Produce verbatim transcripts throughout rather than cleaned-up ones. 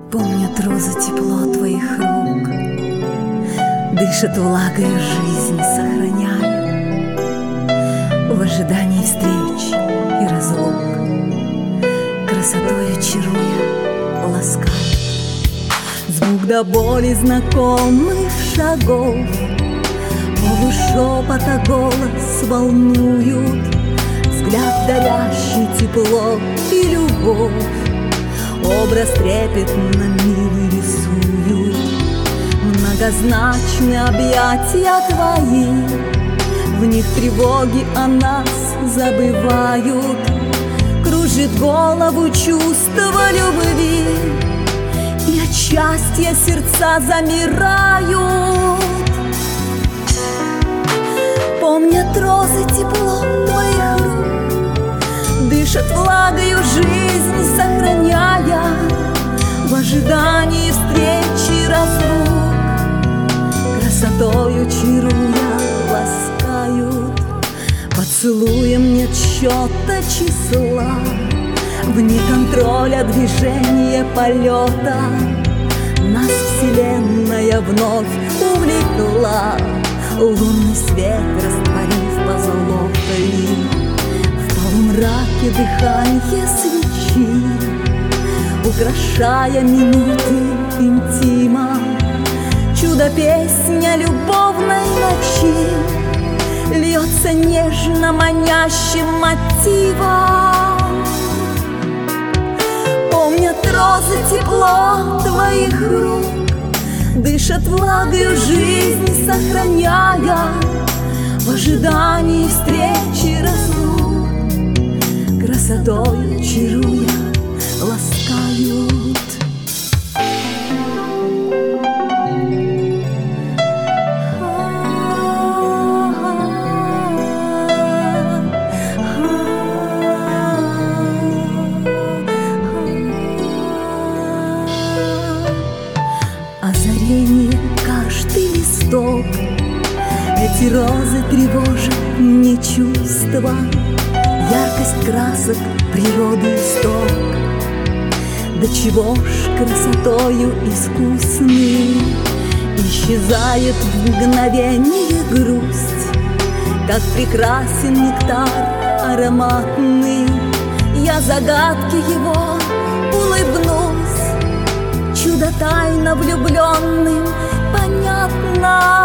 Помнят розы тепло твоих рук, дышат влагой жизнь, сохраняя в ожидании встреч и разлук, красотою чаруя, лаская. Звук до боли знакомых шагов, полушепота голос волнуют, взгляд дарящий тепло и любовь, образ трепетно милый рисуют. Многозначны объятия твои, в них тревоги о нас забывают. Кружит голову чувство любви, и от счастья сердца замирают. Помнят розы тепло твоих рук, дышат влагою жизнь, сохраняя в ожидании встречи разлук, красотою чаруя, ласкают. Поцелуем нет счета числа, вне контроля движения полета нас вселенная вновь увлекла, лунный свет растворив позолотой. В полумраке дыхание свечи, украшая минуты интима, чудо-песня любовной ночи льется нежно манящим мотивом. Помнят розы тепло твоих рук, дышат влагою жизнь, сохраняя в ожидании встречи разлук, красотой чаруя, ласкают. Озарение каждый листок, эти розы тревожат мне чувства, яркость красок природы исток. До чего ж красотою искусны исчезает в мгновение грусть, как прекрасен нектар ароматный. Я загадки его улыбнусь, чудо тайно влюбленным понятно.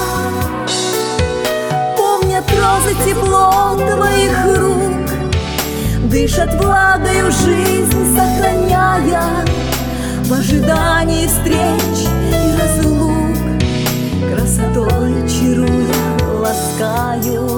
Помнят розы тепло твоих рук, дышат влагою жизнь, сохраняя в ожидании встреч и разлук, красотой чаруя, ласкаю.